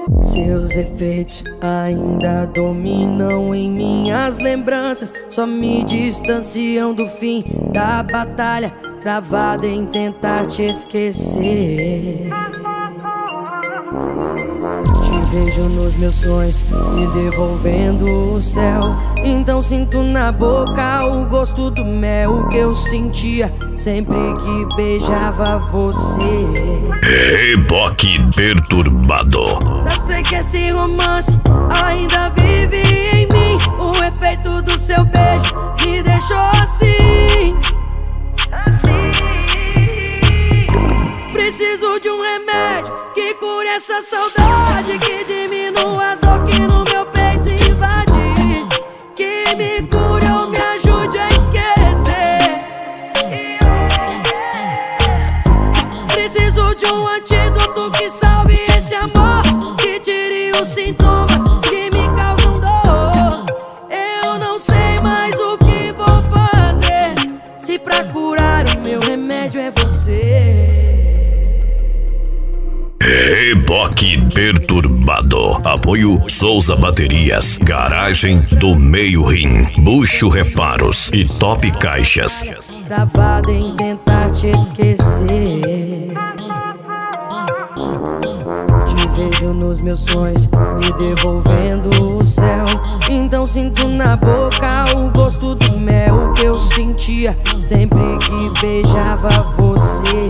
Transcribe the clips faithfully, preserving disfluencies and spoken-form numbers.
Seus efeitos ainda dominam em minhas lembranças, só me distanciam do fim da batalha, travado em tentar te esquecer. Te vejo nos meus sonhos, me devolvendo o céu. Então sinto na boca o gosto do mel que eu sentia sempre que beijava você. Reboque perturbado. Já sei que esse romance ainda vive em mim. O efeito do seu beijo me deixou assim. Preciso de um remédio que cure essa saudade, que diminua a dor que no meu peito invade, que me cure ou me ajude a esquecer. Preciso de um antídoto que salve esse amor, que tire os sintomas que me causam dor. Eu não sei mais o que vou fazer, se pra curar o meu remédio é você. Reboque perturbado. Apoio Souza Baterias, Garagem do Meio Rim, Bucho Reparos e Top Caixas. Travado em tentar te esquecer. Te vejo nos meus sonhos, me devolvendo o céu. Então sinto na boca o gosto do mel que eu sentia sempre que beijava você.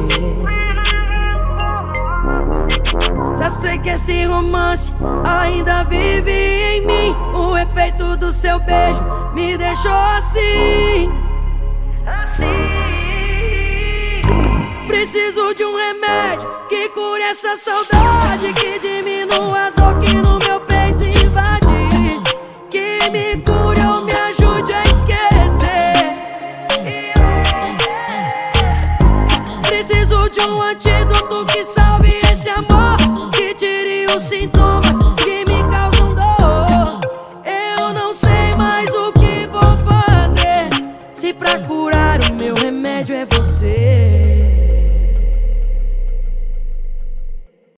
Já sei que esse romance ainda vive em mim. O efeito do seu beijo me deixou assim. Preciso de um remédio que cure essa saudade, que diminua a dor que no meu peito invade, que me cure ou me ajude a esquecer. Preciso de um antídoto que salve esse amor, que tire os sintomas que me causam dor. Eu não sei mais o que vou fazer, se pra curar o meu remédio é você.